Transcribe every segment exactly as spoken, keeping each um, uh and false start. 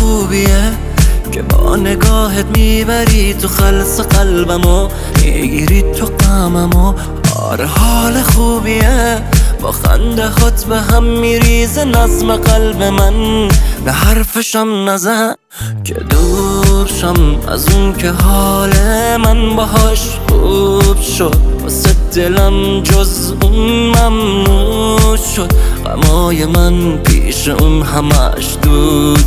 خوبیه که با نگاهت میبری تو خلص قلبمو، میگیری تو غممو. آره حال خوبیه، با خنده هات به هم میریزه نظم قلب من. نه حرفشم نزن که دور شم از اون که حال من باهاش خوب شد. واسه دلم جز اون ممنوع شد، غمای من پیش اون همش دود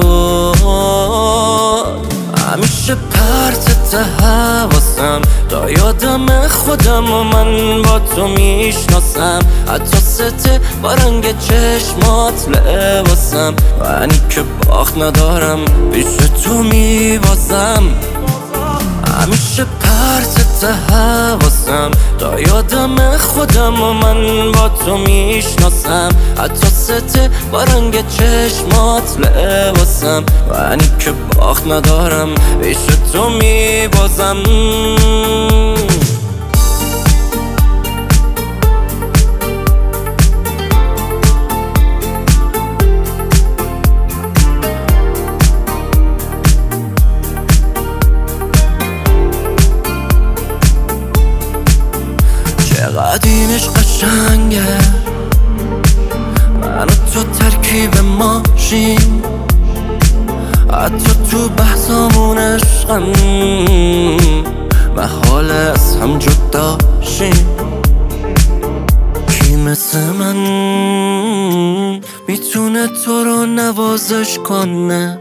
شد. همیشه پرت حواسم تا یادم خودم و من با تو میشناسم. حتی سته با رنگ چشمات لباسم، منی که باخت ندارم پیش تو میبازم. همیشه پرت حواسم تا یادم خودم و من با تو میشناسم. حتی سته با رنگ چشمات لباسم، منی که باخت ندارم پیش تو میبازم. چقدر اینش قشنگه، من و تو ترکیب ماشین، حتی تو بحثامون عشقم محاله از هم جدا شیم. کی مثل من میتونه تو رو نوازش کنه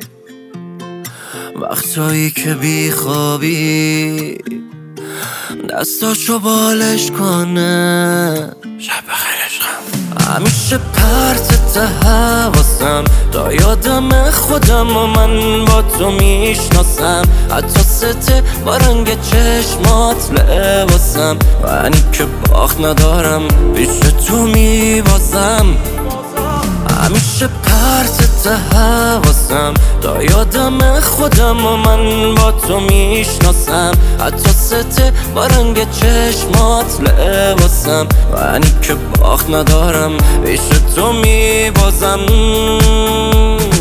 وقتایی که بی خوابی دستاشو بالش کنه؟ شب بخیر عشقم. همیشه پرت حواسم تا یادم خودم و من با تو میشناسم. حتی سته با رنگ چشمات لباسم، منی که باخت ندارم پیش تو میبازم. همیشه پرت حواسم تا یادم خودم و من با تو میشناسم. حتی سته با رنگ چشمات لباسم، منی که باخت ندارم پیش تو میبازم.